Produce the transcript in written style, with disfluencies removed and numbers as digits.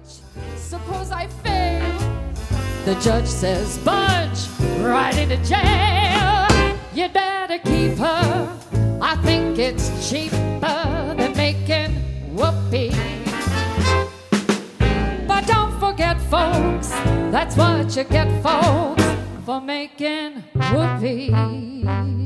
Suppose I fail. The judge says, budge right into jail. You better keep her. I think it's cheaper than making whoopee. But don't forget, folks, that's what you get, folks, for making whoopee.